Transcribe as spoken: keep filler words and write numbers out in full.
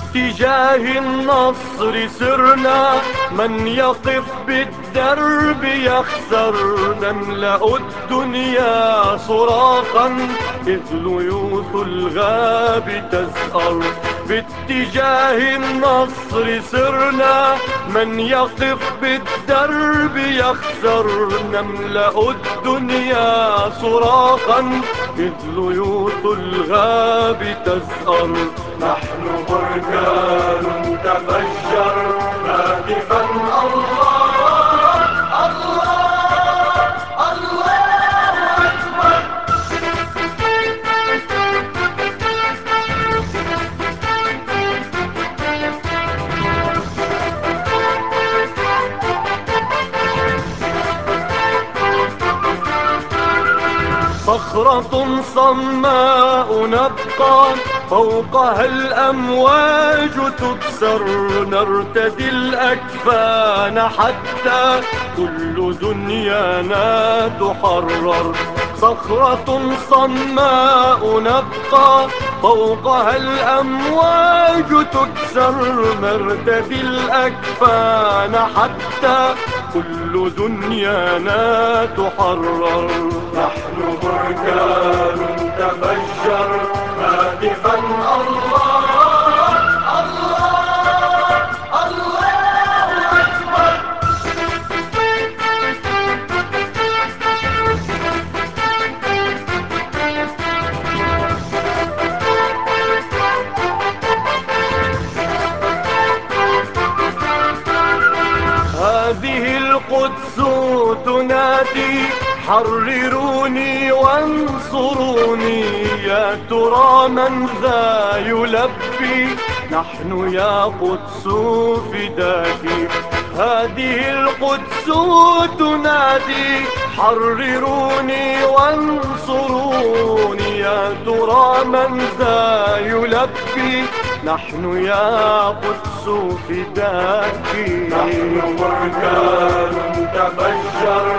باتجاه النصر سرنا، من يقف بالدرب يخسر. نملأ الدنيا صراخا إذ ليوث الغاب تزأر. باتجاه النصر سرنا، من يقف بالدرب يخسر. نملأ الدنيا صراخا إذ ليوث الغاب تزأر. نحن بركان تفجر هاتفا الله الله الله أكبر. صخرة صماء نبقى فوقها الأمواج تكسر. نرتدي الأكفان حتى كل دنيانا تحرر. صخرة صماء نبقى فوقها الأمواج تكسر. نرتدي الأكفان حتى كل دنيانا تحرر. نحن بركان تفجر هاتفا الله الله الله أكبر. هذه القدس تنادي حرروني وانصروني. يا ترى من ذا يلبي؟ نحن يا قدس فداك. هذه القدس تنادي حرروني وانصروني. يا ترى من ذا يلبي؟ نحن يا قدس فداك. نحن بركان تفجر